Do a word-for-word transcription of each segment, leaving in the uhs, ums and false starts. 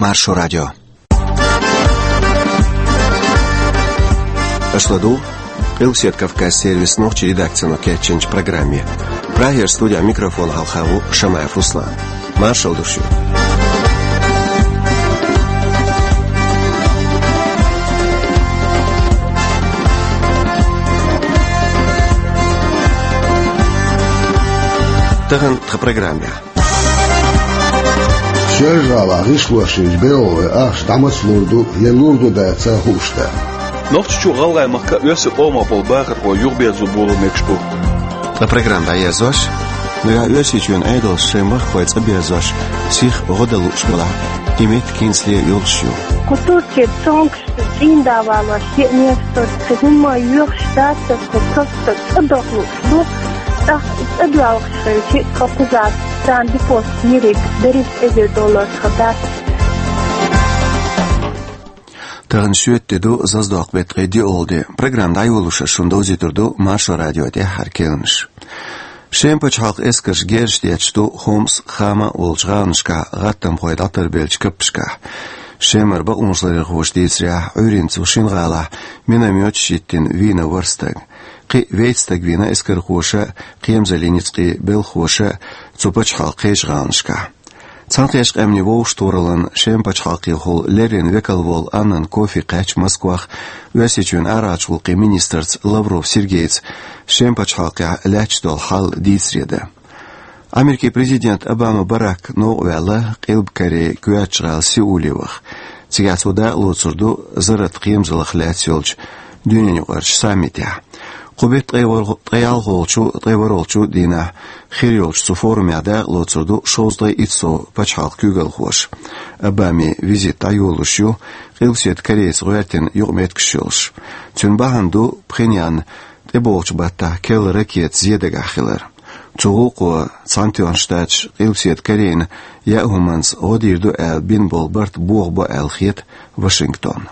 Маршо радио. Ашладу, Илсет Кавказ сервис ночи редакцияны кетченч программе. Прагер студия микрофон Халхаву Шамаев Руслан. Маршал душу. Таган в программе. Сержала рислуашиж белове аш тамас лурду е лурду да ца хушта. Нохчу галгай мака өсө ома бол багыр го юрбезу болу мекшпу. La программа я зош, но я өсө чун айдол шемах койц обязош сих годаlu школа. Имет кинсле юлшу. Кутурче цонкш индавала место, кызма юрштата просто отдохну. Ах, отдохнувший капузат, там депост мирик, дарит эзе доллар хабар. Тагын шөттеду заздок бетреди олды. Программда айволуша шунда узитурду Маршо радиоде харкелныш. Шемпоч халк эскаш герштечту Хомс хама олжганышка гаттам хойдатыр белчкыпшка. Шемер ба умшлары хоштейсря үйренцу шингала миномет шиттин вина варстаг. Қи вейтстаг вина эскар хоша қиемзаленицқи бел хоша цупач халқи жганышка. Цанқеш қамни воуш туралан шемпач халқи хол лерин векалвол аннан кофе қач Москвах өсечун арачулқи министрц Лавров Сергейц шемпач халқи лячдол хал дисреды. Америки президент Обама Барак Ноуэлла қилб каре куячрал Сеулевах. Цигацуда луцурду зарат қиемзалах лячелч дюненюғарч саммитя. Қубет тайалғолчу тайваролчу дина хириолчу форумяда лоцурду шоздай итсо пачхал кюгал хош. Обами визит айолушу қилсет корейц ғуятин юғмет кшилш. Цюнбаханду Пхеньян теболч батта кел ракет зедег ахилар. Цуғуқуа Цантионштадж қилсет корейн яғуманс ғодирду әл бинбол барт буғба әл хет Вашингтон.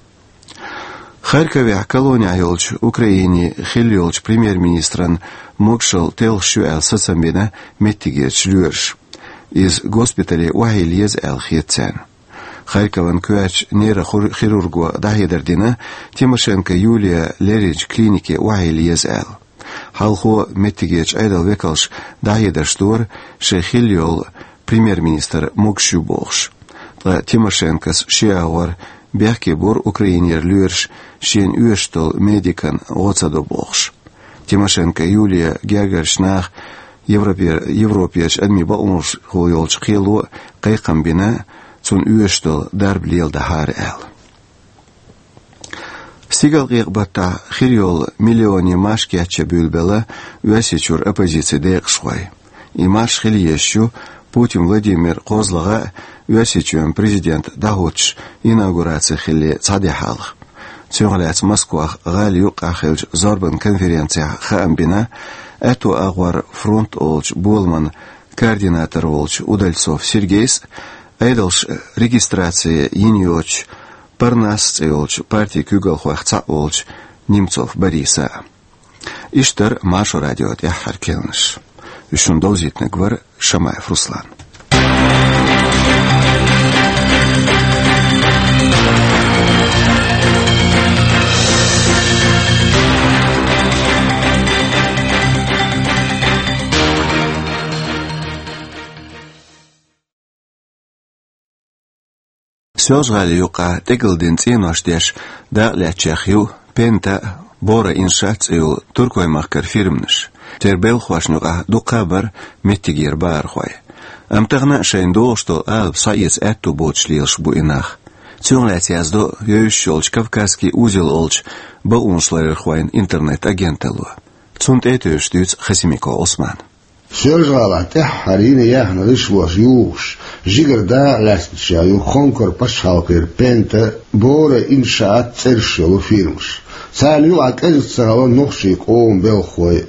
Харькове колония юлч Украине хилюлч премьер-министран Мокшал телшу эл сацамбина меттигерч люрш. Из госпиталя уахильез эл хетцен. Харькован куач нейрохирургу дахидардина Тимошенко Юлия Лерич клинике уахильез эл. Халхо меттигерч айдал векалш дахидарштур шехилюл премьер-министр Мокшу болш. Тимошенкос шиауар Бяхке бор украинер люрш шен уештол медикан оцадо болш. Тимошенко Юлия Гягаршнах Европеш адмиба умуш хойолч хилу кайкамбина цун уештол дарблил дахар эл. Сигал гыгбата хириол миллиони машки ача бюлбела уесичур оппозиция декшвай. И маш хилиещу Путин Владимир Козлага уесичуем президент Дагуч инаугурация хили цадихалх. Цюгаляц Москвах галью кахелж зорбан конференция хаамбина эту агвар фронт олч Болман координатор олч Удальцов Сергейс айдалш регистрация Иньоч Парнас олч партии Кюгалхуах ца олч Немцов Бориса. Иштер Маршо радио я харкелныш. Ушун долзитный гвар Шамаев Руслан. Сёжгали юка тегылдин ценоштеш да лячахю пента бора иншацию туркоймахкар фирмныш. Тербел хвашнуга дукабар меттигер бархвай. Амтагна шайндо что ал саец эту бочлилш буинах. Цюнляц яздо ёйшолч Кавказский узел олч ба уншлар хвайн интернет агентелу. Цунт этөштүц Хасимико Осман. Сержала тахарин яхна лишлуаш юш. Жигарда ластча ю хонкор пашалкер пента бора иншаат цершелу фирмш. Салю акез царала нохшик оом белхой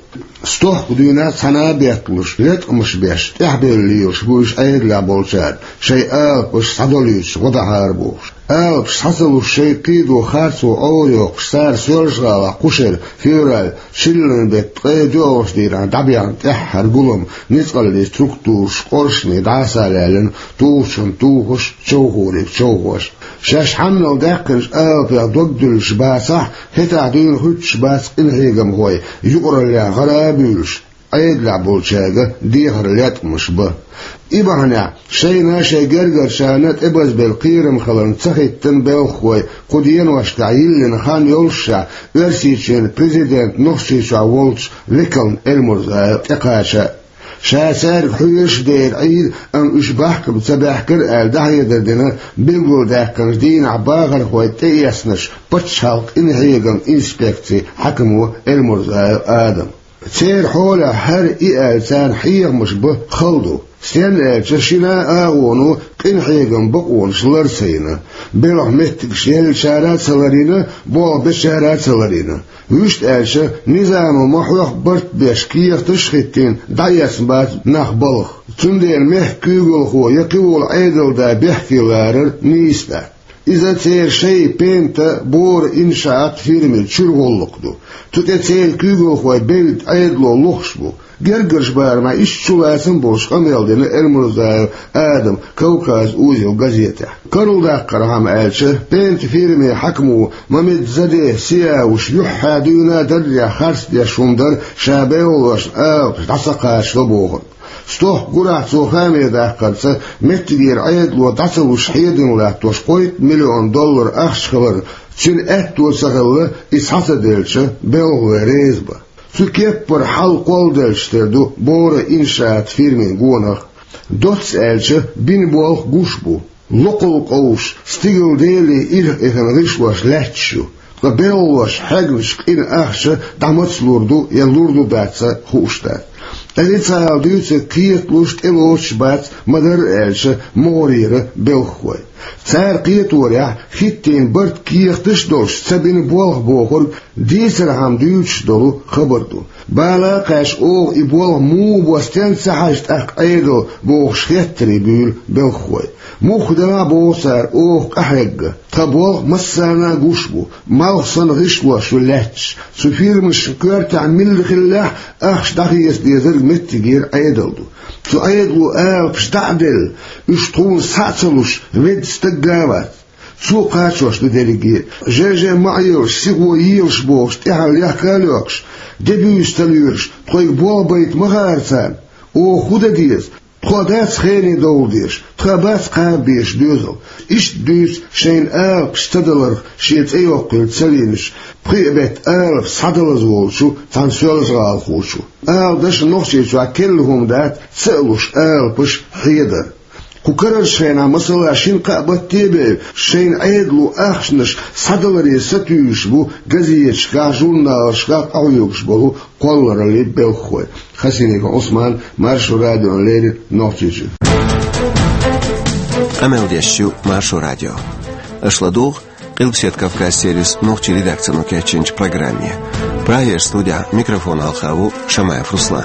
ستوح بدينا سنة بيتلوش ليت مش بيش تحبيليوش بوش أيد لابولشاد شيء آل بوش صدوليوش وضع هاربوش آل بوش حصلوش شيء قيدو خارسو أوليوك سار سيرشغالا قشر فيورال شلن بيت قيدوش ديران دابيان تحر قلم نتقل دي ستركتوش قرشني دعسالالن توشن توخش شوخوريك شوخوش شاش حمل داقنش آل بيا دوغدلش باسح هتا دين هتش باس إنهيغم هوي يقر اللي غرابيلش أيد لعبولشاقة ديهر ليتمش به إبهنا شينا شي جرجر شانت إبز بالقيرم خلن تخيط تنبيل قدين واشتعيلن خان يولشا ورسيشين بريزيدنت نخشيشا وولش لكن المرزا إقاشا شاسار حيش دير عيد أن إشباحك بسباحكر آل دهي دردنا بيقول داكن دين عباغر خوي تيسنش بتشالق إنهيغن إنسبكتي حكمو المرزا آدم سير حوله هر إيال سان حيغ مش به خلدو سين آلشا شنا آغونو قين حيغن بقون شلرسينا بلح مهتك شيل شارات سلارينا بوغ بشارات سلارينا ويشت آلشا نظام محوخ برت بيشكيخ تشخيطين دايس بات ناخ بلخ تندير مه كيغل خو يقول عيدل دا بيحكي لارر نيستا إذا تير شيء بينتا بور إنشاءات فيرمي تشرغلقدو تتتير كيغل خو بيلت عيدلو لخشبو جرجرش بار ما إيش شو لازم بوش قميل دين المرزا آدم كوكاز أوزي وغازيته كارل داقر هم آلشه بنت فيرمي حكمو ممد زده سيا وش يحا دينا دريا خرس دي شوندر شابيولوش آل تسقاش لبوغن ستوح قرع سوخامي داقرسا متجير عيدلو داسلوش حيدن لاتوش قويت مليون دولار أخشخلر تشين أهتو سغل إسحاسة ديلشه بيلغو ريزبا سكيبر حال قول دلشتردو بورا إنشاءات فيرمين قونخ دوتس آلشه بين بوالخ قوشبو لقل قوش ستيغل ديلي إله إخن غشواش لحتشو قبيلواش حاجوش إن أخشه دعمتس لوردو يلوردو باتسا خوشتات أليتسا ديوتسا كيت لوشت إلوش بات مدر آلشه موريرة بلخوي سار قيت وريح خيتين برد كيخ تشدوش سبين بوالخ بوخر ديسر هم ديوتش دولو خبردو بالا قاش اوغ إبوالخ مو بوستين سحشت أخ أيدو بوخ شخيتري بيول بلخوي مو خدنا بوسار اوغ أحرق تبوالخ مسانا قوشبو مالخصن غشوش ولاتش سفير مش كورتا من الخلاح أخش دخيس ديزر متجير أيدلدو سو أيدلو آل بشتعدل يشتون ساتلوش ريد استقامات سو قاتشوش بدلقير جاجا معيوش سيغو ييلش بوش تحال يحكالوكش دبيو يستليرش تخيق بوال بيت مغارسان او خودا ديز تخودات خيني دول ديش تخابات قابيش دوزل إش دوز شين آل بشتدلر شيت ايوقل تسلينش بقيبت آل بصدل زولشو تنسول زغال خوشو آل داش نوخشيشو كلهم دات سألوش آل بش حيدر كوكرر شينا مثلا شين قابت تيبي شين عيدلو أخشنش صدلري ستيوش بو غزيش كا جورنال شكا أويوكش بو قولر اللي بلخوي خسينيك عثمان مارشو راديو ليري نوخشيشو أمل ديشو مارشو راديو أشلادوغ قلبسيت كافكاز سيريس نوخشي редакцию كاتشنج программе Праер студия микрофон Алхаву Шамаев Руслан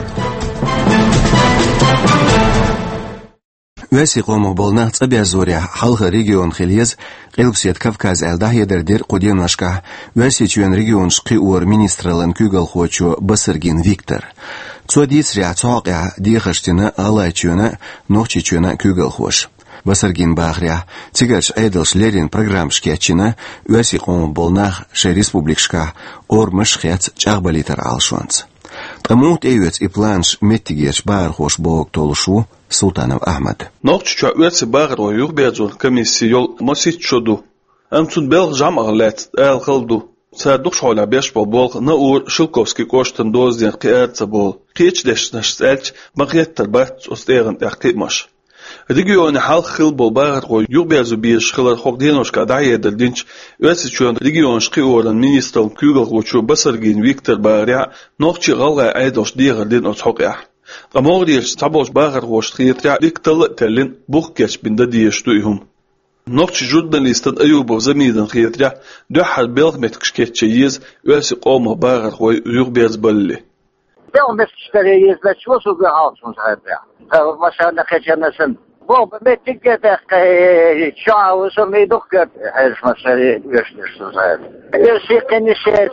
واسي قومه بولنا تبع زوريا حلقة ريجيون خليز قلبسيت كافكاز الدهية دردير قدين وشكا واسي تشوين ريجيون شقي اور مينسترالن كوغل خوچو بسرگين فيكتور تسو ديسريا تساقيا ديخشتنا غلاي تشونا نوخشي تشونا كوغل خوش بسرگين باغريا تيگرش ايدلش ليرين программ شكيتشنا واسي قومه بولنا شي ريسبوبليكشكا اور مشخيت چاغباليتر алшванц تموت ايوت ايبلانش متيگيش بار خوش بوك تولشو Султанов Ахмад. Нохчу уэцэ багр о юрбязун комиссиол мосит чоду. Амцун бел жамарлет эл хылду. Садук шола беш бол на ур Шилковский коштан дозден кыэрца бол. Кеч дешнаш элч магьеттер бат остеган тахтимаш. Регионы хал хыл бол багр о юрбязу биш хылар хогденошка дайедер динч уэцэ чуан регион шкы оран министр кюгал хочу басаргин Виктор Баря нохчу галга айдош дигер дин отхоя. Амордиеш табош багар гоштриетя диктал телин бухкеш бинда диештуйхум. Нохчи журналистан Аюбов замидан хиетя дөхар белг меткшкетче йез өси qomo багар гой юрбез болли. يوم بتشتري يزلت شو سوق هاوس مصاحبها مثلا خشنا سن بو بتجد شاو سمي دكتور هاي مثلا يشتري صاحب يسيقني شيء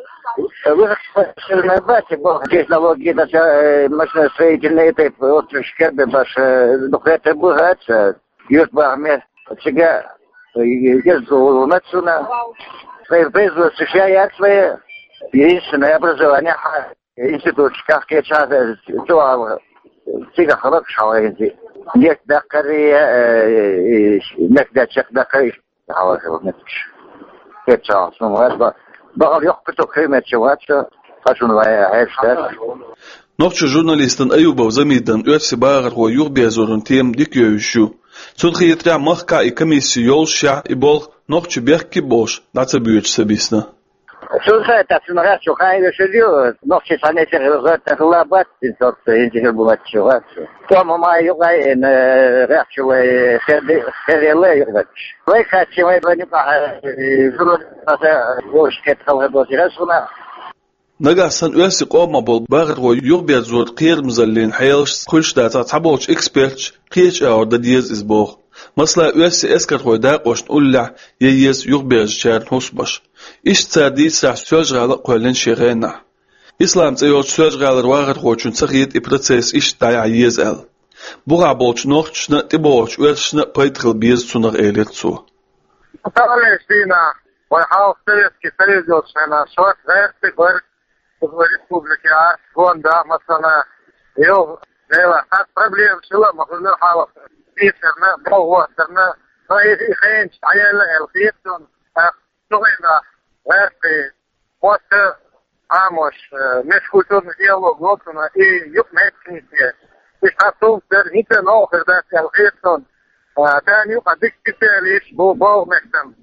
وقت النبات بو جيت لو جيت مثلا سيد النيتي وتش كده بس دكتور بو هات يتبع مه تجا يجزو نفسنا في بيزو سشيات في يسنا образование институт как сейчас то تيجا خلاص حوالي نيك دقري نيك دقري دقري حوالي نتش كتشا سمو هذا بقى يحكتو خيمة شوات فاشون ويا هاشتاج نوتش جورناليستن أيوبا وزميدن أرسي باغر هو يغبي زورن تيم ديك يوشو تون خيترا مخكا إي كميسيول شا إبول نوتش بيحكي بوش داتا بيوش سبيسنا شو خير تسمع شو خير شو نوتش سنة تغلط تغلبات تنتظر ينتهي بوات شوات توم ما يقعي إن رح شو خير خير لا يقعدش ويك شو يبغى نبقى زور مثلا وش كتخلها بوتيرسونا نجاسن أرسي قوم بول باغر هو يغبي زور قير مزلين حيلش كلش داتا تبوش إكسبيرت قيش أو دديز إزبوغ مثلا أرسي إسكر هو داقوش نقولع ييز يغبي جشار نوسبش إيش تادي ساعة سوج غالق قولين شيغينا إسلام تيوش سوج غالر واغر هو چون سخيط إبرتسيس إيش دايع ييز أل بوغا بولش نوخش نا تبوش أرسنا بيتخل بيز تونغ إيلير تو Palestina ويحاول سيسكي سيزوش أنا شوات غير تقول республика фонда مثلا يو لا هاد проблем شو المفروض نحاول يصيرنا بوه صرنا هاي خين عيال الخيطون شغلنا غير في وقت عامش مش كلنا ديالوج وقتنا إيه يقمت كنيسة مش هتوم در هيك نوخر ده الخيطون تاني قديش كتيريش بو بو مكتم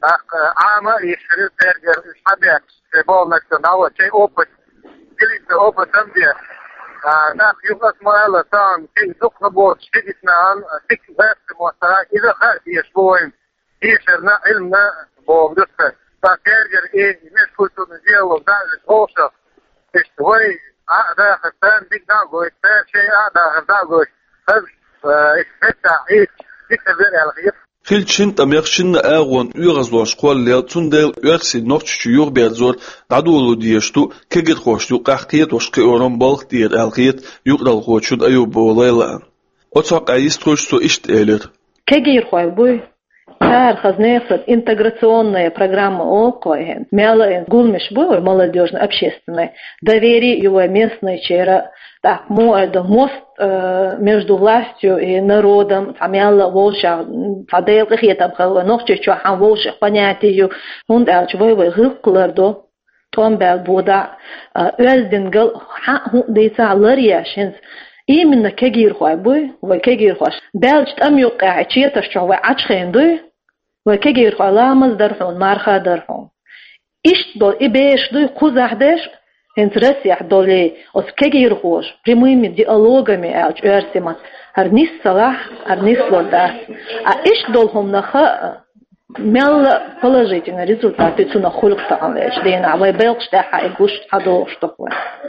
عامة يشتري ترجر إشحابيك بول مكتم هو شيء أوبن كليت أوبن تنبيه ناخ يفس مالا تان كي دخل بوت شديدنا عن تك بس موسعة إذا خارج يشبوين يشرنا علمنا بو دكتور فكرجر إيه مش كنت نجيل وزاد الأوشة إشتوي هذا خسان بيك داغو إشتاق شيء هذا داغو خذ إشتاق إيه إشتاق الغيب خيل شنت أم يخشن أغوان يغزوش قوال ليل تندل يرسي نوتش يور بيرزور دادولو ديشتو كجر خوشتو قاقيت وشقي أوران بالغ دير الغيت يقرال خوشود أيو بوليلان أتوق أيست خوشتو إشت إلير كجر خوي بوي Кар хазнеет интеграционная программа ОКОЭН. Мяла гулмиш бой молодежно общественная. Доверие его местной чера. Так, это мост э, между властью и народом. Тамяла волша. Фадел их там хала ночи что хам волша понятию. Он да чего вы гылклардо. Том бел бода. Özdingel ha дейца ларьяшинс. Именно кегир хой бой, вы кегир хош. Белч там юка чьета что вы ачхендой. Вы кегир хой ламаз дарфон марха дарфон. Ишт дол ибеш дой кузахдеш. Интересях доли os кегир хош. Прямыми диалогами алч эрсимат. Арнис салах, арнис лодас. А ишт дол хом наха мел положительный результат. Ты цуна хулк таанлеш. Дейна вы белч таха игуш хадо штокла.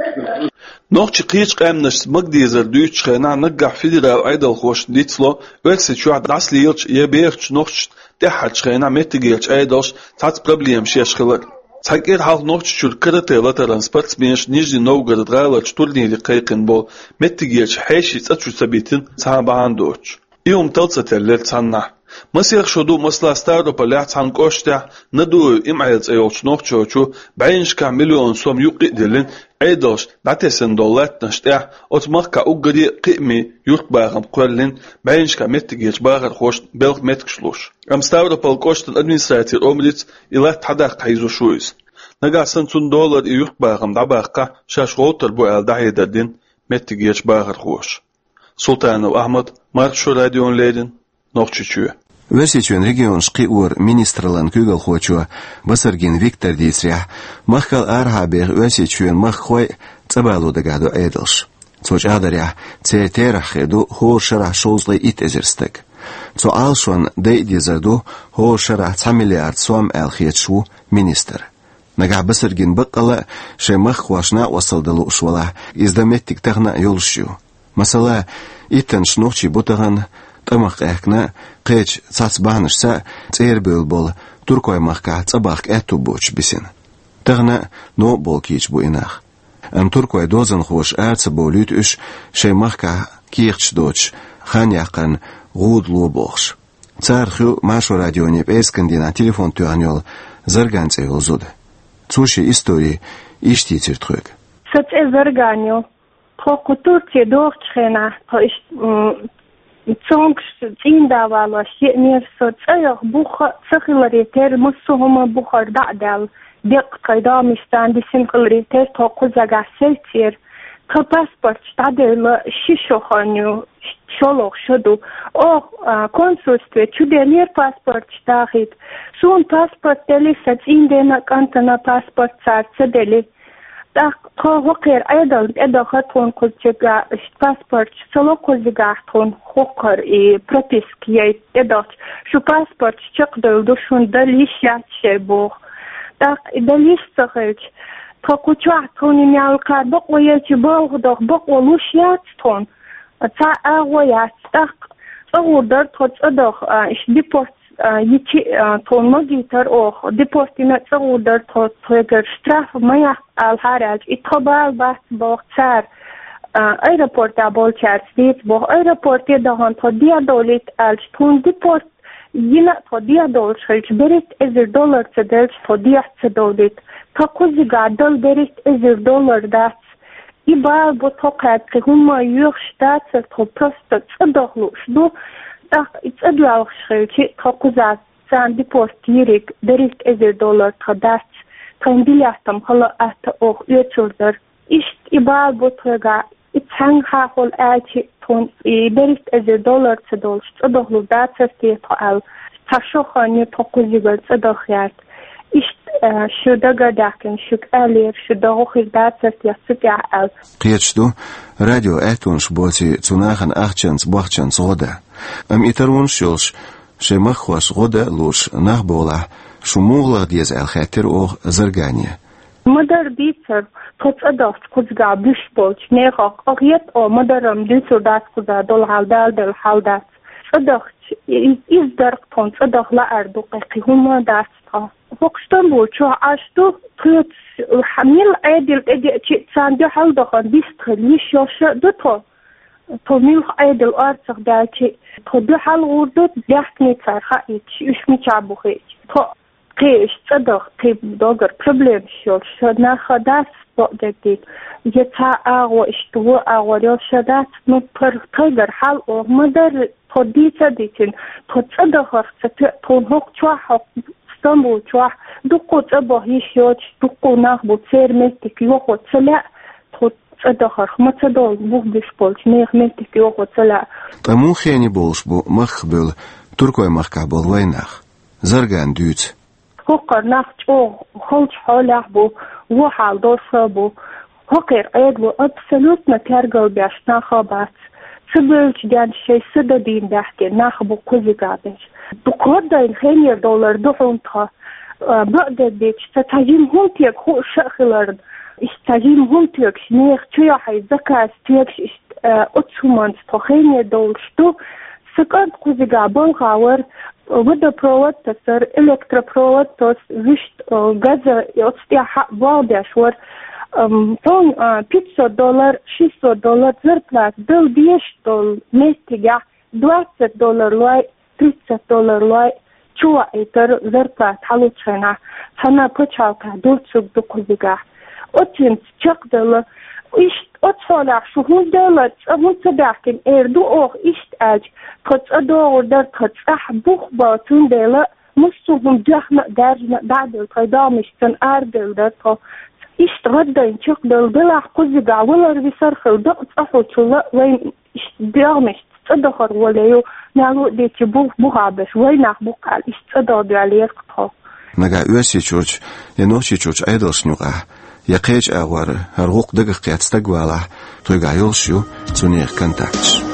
نوخش قيش قامنش مقديزر دوش خنا نقع فيدرال ايدل خوش ديتسلو ورسي شو عد عسليلش يبيخش نوخش تحت خنا متجيلش ايدلش تات بروبليم شيش خلق تاكير حال نوخش شور كرته لا ترانسبورت بينش نيجي نوغر دغالش تورني قيقن بو متجيلش حيشي تاتشو سبيتين تابعان دوش يوم تلصتل تسنح مسيخ شدو مسلا ستارو بلعت عن قوشتا ندو امعيز ايوش نوخشوشو بعينش كا مليون سوم يقيدلين ايدوش داتسن دولات نشتاح اتمخ كا اقري قيمي يرقباغم قولين بعينش كا متجيش باغر خوش بلغ متكشلوش ام ستارو بالقوشتن ادمنستراتير اومريت الى تحداق حيزو شويز نقا سنتون دولار يرقباغم داباقا شاش غوتر بو ال دعيدا دين متجيش باغر خوش سلطان احمد مارشو راديون ليدن نوخشوشو Версичен регион шкиур министрлан күгел хочуа басаргин Виктор Дисрях махкал архабер версичен маххой цабалу дагадо эдэлш. Цоч адаря цетерахеду хо шара шозлы итезерстек. Цо алшон дейдизерду хо шара ца миллиард сом элхиетшу министр. نجع بسرجين بقلا شي مخ واشنا وصل دلو شولا إزدمتك تغنى يولشيو مثلا إيتن شنوشي بوتغن تمخ إحنا قيش تصاص بانش سا تير بيلبول تركوي مخكا تصباخ إتو بوش بسين تغنى نو بولكيش بو إناخ أم تركوي دوزن خوش آرتس بوليت إش شي مخكا كيرتش دوتش خان يقن غود لو بوخش تارخو ماشو راديوني بإسكندينا تليفون تغنيول زرگانس ايول زوده توشي استوري اشتي ترتخوك سچ زرگانيو تو كتورتي دوخ خنا تو اش تونكس تين داوالا شي نير سو تسيخ بوخ سخلريتر مسوهما بوخر دعدل دق قيدامستان دي سنقلريتر تو قزاقا سيتير تو پاسپورت تعدل شيشو خانيو شلوخ شدو او консульстве чудернер паспорт штахит сун паспорт дели сатиндена кантана паспорт царца дели так то вокер айдал эдохатон кулчега паспорт солокозигахтон хокер и прописки эдох шу паспорт чекдел душун далишяче бог так далишцахыч то кучахтон имялка бокояче бог дох боколушячтон تا أغويات تق أقدر تصدق إيش ديبورت يجي تون مجيتر أو ديبورتينا تقدر تغير شتراف مياه الحراج إتقبال بس بوقتار أيربورت أبول شارس ديت بو أيربورت يدهان توديا دولت ألش تون ديبورت ينا توديا دولت خلش بريت إزر دولار تدلش توديا تدولت تقوزي قادل بريت إزر دولار دات إبا بطاقات كهما يخشتات تبرست تصدقلوش دو تاق تصدقلوش خيلتي تاقوزات سان ديبورتيريك دريك إزر دولار تدات تنبيلياتم خلا أتا أوخ يتشوردر إشت إبا بطاقا إتحنگ حاقل آتي تون دريك إزر دولار تدولش تصدقلو دات سستيطال تشوخاني تاقوزيقل تصدقيات إشت شو دقا داكن شو كالير شو دقو خلدات سستيطال أل قيتشدو راديو اهتونش بوتي تناخن اخچنس بوخچنس غدا ام ايترون شولش شي مخوش غدا لوش نخبولا شو موغلا ديز الخاتر اوغ زرگانيا مدر بيتر توت ادوت كوزگا بيش بولش نيخوك اغيت او مدرم ديتر دات كوزا دول حالدال دل حالدات ادوت إز درق تونس ادوت لا اردو قيقي هما دات تا وقشتن بول شو عاشتو قيت حميل عادل ادي اتشي تساندو حال دخان بيستخليش يوشا دوتو تو ميل عادل ارتخ داتشي تو دو حال غوردو ديحكني تسارخا اتش اش ميچابو خيش تو قيش تصدق قيب دوغر بروبليم شوش ناخا داس بقدك يتا اغو اشتو اغو ريوشا دات نو پر تيگر حال او مدر تو ديتا ديتين تو تصدق اختو تو هوك چوا استنبول چوا دقو تبا هيشيوش دقو ناخبو تسير ملتك يوخو تسلا تو تصدخر ما تصدول بوخ بيشبولش نيخ ملتك يوخو تسلا تمو خيني بولش بو مخبل تركوي مخكابل ويناخ زرگان دوت هوكر ناخ چو خلش حولح بو وحال دوسا بو هوكر ايد بو ابسلوت مكارگل بياش ناخبات سبلش دان شي سددين داحكي ناخبو كوزي قابش بقدر الخير دولار دحونتها بقدر بيتش تتاجيم هم تيك هو شاخلرد استاجيم هم تيك شنيخ تيا حي زكاة تيك اتسومانس تخيني دولشتو سكان قوزي قابل خاور ودا بروات تسر الكترا بروات توس وشت غازا يوستيا حق بالداشور تون بيتسو دولار شيسو دولار زرطلات دل بيش دول ميستيجا двадцать دولار لاي тридцать دولار لاي چوا ایتر زرطلات حلو چنا حنا پچالکا دولچوك دقوزيگا اتين چقدل إشت أتصالح شهود دولت أمون تبعكن إردو أوه إشت أج كتس أدور در كتس أحبوخ باتون دولة مستوهم جهنا درجنا بعد القيدامشتن أردل در تا إشت غدا چقدل بلح قزيقا ولا ربسرخل دقت أحوتولا وين إشت بيامشت تدخر وليو نالو ديتي بوخ بوخابش وين أحبوخ قال إشت أدور عليك تا نگا اوشي چوچ ينوشي چوچ أيدوش نوغا يقيج أغوار هرغوق دقق قيادستق والا تويقا يولشيو تونيخ كنتاكتش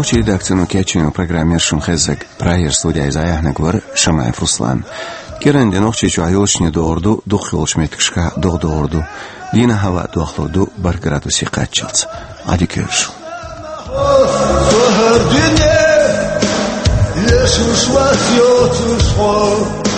نوچی редакцияну кечину программершун хезек прайер студия изаяхнак вар Шамаев Руслан. Керенде нохчи чуайолшни доорду духилшметкшка догдоорду. Дина хава дохлоду баркарату сикатчилц. Адикершу. Yesus was your to